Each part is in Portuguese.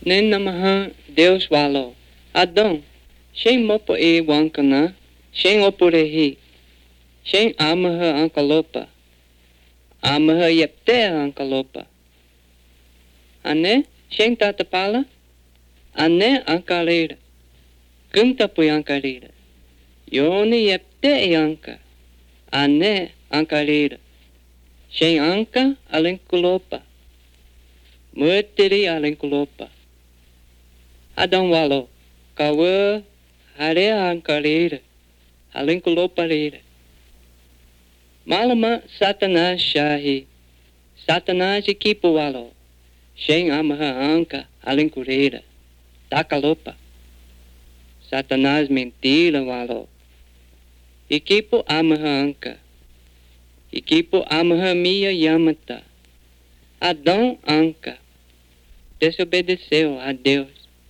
Nen namaha Deus walo. Adão, shen mopo e wankana, shen opurehi, shen amaha ankalopa, amaha yepte ankalopa. Ane, shen tatapala, ane ankalira, kuntapu ankalira. Yoni yepte yanka, ane ankalira. Shen anka alenkulopa, muetiri alenkulopa. Adão walo, kawa hare ankalira, alenkulopa lira. Malama Satanás shahi, Satanás equipo walo, shen amaha anka alenkureira, takalopa. Satanás mentira walo, equipo amaha anka, equipo amaha mia yamata. Adão anka, desobedeceu a Deus.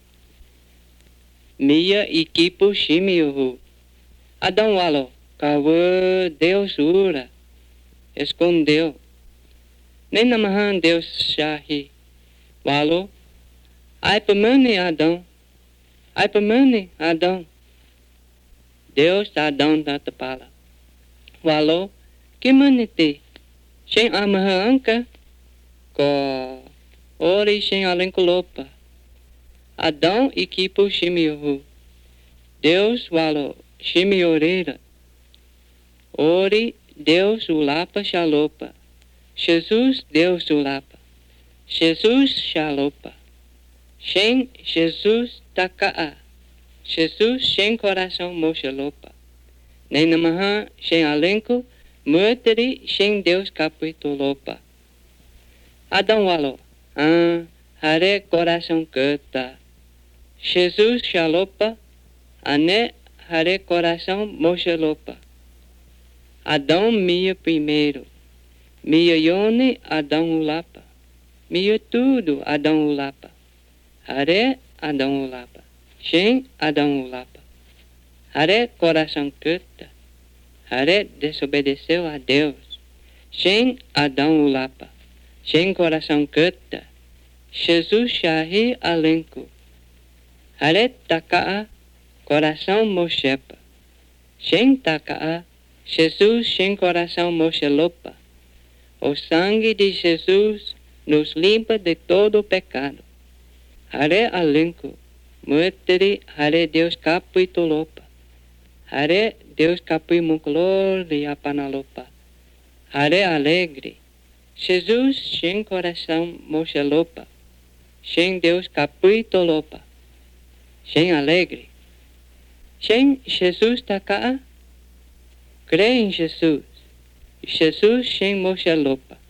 Mia equipo shimiuhu. Adão walo, kawa Deus ura, escondeu. Nem namahan Deus shahi. Walo, ai pamani Adão, ai pamani Adão. Deus Adão tatapala. Walo, que maniti, shen amaha anka, ko ori shen alenkulopa. Adão equipo shimiuhu. Deus walo, shimiorira. Ori Deus ulapa shalopa. Jesus Deus ulapa. Jesus shalopa. Shen Jesus taka'a. Jesus shen coração moshalopa. Nem namaha shen alenku, mueteri shen Deus capitulopa. Adão walo, hare coração canta. Jesus shalopa, ane hare coração moshalopa. Adão mia primeiro, mia yoni Adão ulapa, mia tudo Adão ulapa. Hare Adão ulapa, shen Adão ulapa. Hare coração canta, hare desobedeceu a Deus, shen Adão ulapa, shen coração canta. Jesus shahi alenku. Hare taka'a, coração moshepa. Shen taka'a, Jesus shen coração moshelopa. O sangue de Jesus nos limpa de todo o pecado. Hare alenku, mueteri hare Deus capitulopa. Hare Deus capimuclor de apanalopa. Hare alegre. Jesus shen coração moshelopa. Shen Deus capitulopa. Shen alegre. Shen Jesus taka'a. Crê em Jesus. Jesus shen moshelopa.